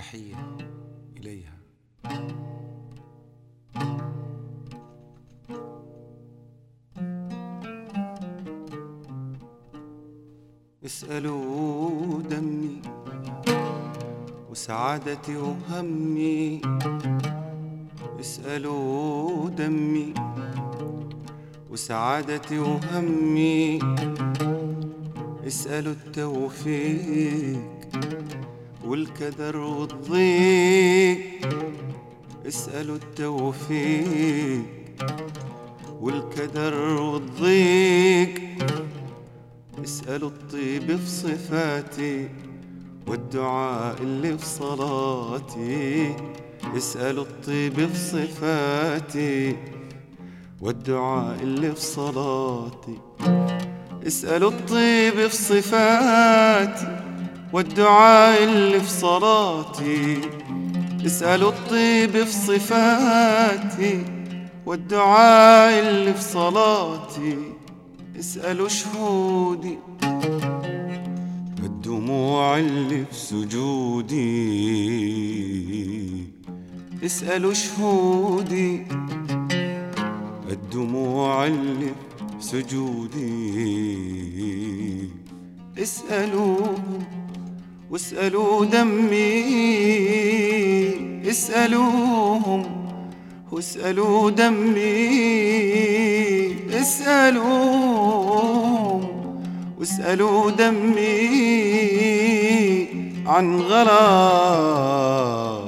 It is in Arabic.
تحية إليها. اسألوا دمي وسعادتي وهمي، اسألوا دمي وسعادتي وهمي، اسألوا التوفيق والكدر والضيق، اسألوا التوفيق والكدر والضيق، اسألوا الطيب في صفاتي والدعاء اللي في صلاتي، اسألوا الطيب في صفاتي والدعاء اللي في صلاتي، اسألوا الطيب في صفاتي والدعاء اللي في صلاتي، اسألوا الطيب في صفاتي والدعاء اللي في صلاتي، اسألوا شهودي الدموع اللي في سجودي، اسألوا شهودي الدموع اللي في سجودي، اسألوهم واسألوا دمي، اسألوهم واسألوا دمي، اسألوهم واسألوا دمي عن غلا